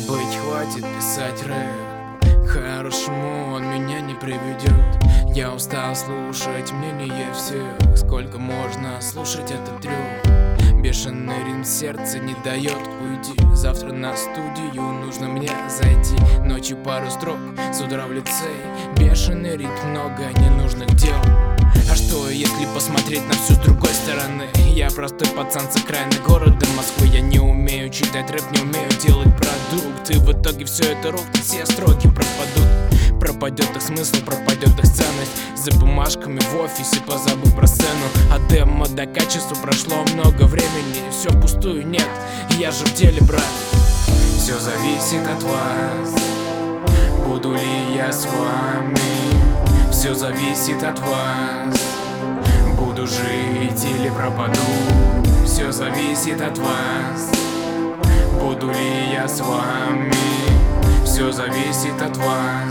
быть, хватит писать рэп. К хорошему он меня не приведет. Я устал слушать мнение всех. Сколько можно слушать этот трёх? Бешеный ритм сердца не дает уйти. Завтра на студию нужно мне зайти. Ночью пару строк, с утра в лицей. Бешеный ритм, много ненужных дел. А что, если посмотреть на всю с другой стороны? Я простой пацан с окраины города Москвы. Я не умею читать рэп, не умею делать продукт. И в итоге все это рухнет, все строки пропадут. Пропадет их смысл, пропадет их ценность. За бумажками в офисе позабыл про сцену. От демо до качества прошло много времени. Все впустую, нет, я же в деле, брат. Все зависит от вас, буду ли я с вами. Все зависит от вас, буду жить или пропаду. Все зависит от вас, буду ли я с вами. Все зависит от вас,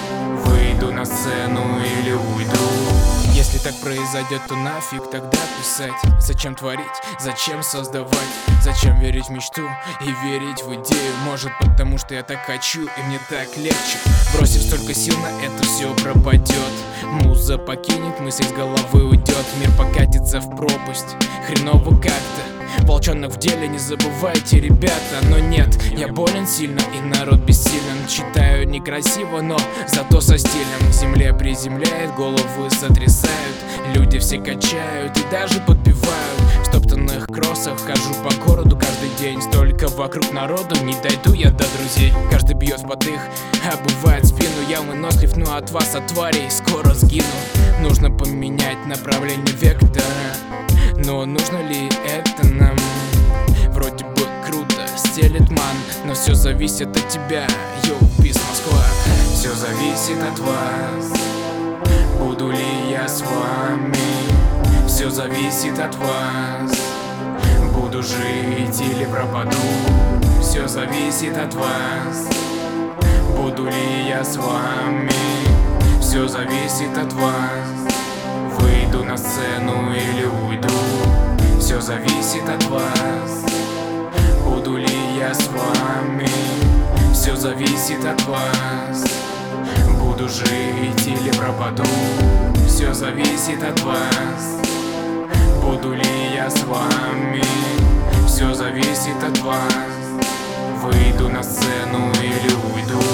выйду на сцену или уйду. Если так произойдет, то нафиг тогда писать? Зачем творить, зачем создавать? Зачем верить в мечту и верить в идею? Может потому что я так хочу и мне так легче. Бросив столько сил на это, все пропадет. Муза покинет, мысль с головы уйдет. Мир покатится в пропасть, хреново как-то. Волчонок в деле, не забывайте, ребята. Но нет, я болен сильно и народ бессилен. Читаю некрасиво, но зато со стилем. К земле приземляет, головы сотрясают. Люди все качают и даже подпевают. В стоптанных кроссах хожу по городу каждый день. Столько вокруг народу, не дойду я до друзей. Каждый бьет в под их, обувает спину. Я вынослив, но от вас, от тварей, скоро сгину. Нужно поменять направление вектора. Но нужно ли это нам? Вроде бы круто, стелет ман. Но все зависит от тебя, йоу, пис Москва. Все зависит от вас, буду ли я с вами. Все зависит от вас, буду жить или пропаду. Все зависит от вас, буду ли я с вами. Все зависит от вас, выйду на сцену или уйду. Все зависит от вас, буду ли я с вами. Все зависит от вас, буду жить или пропаду. Все зависит от вас, буду ли я с вами. Все зависит от вас, выйду на сцену или уйду.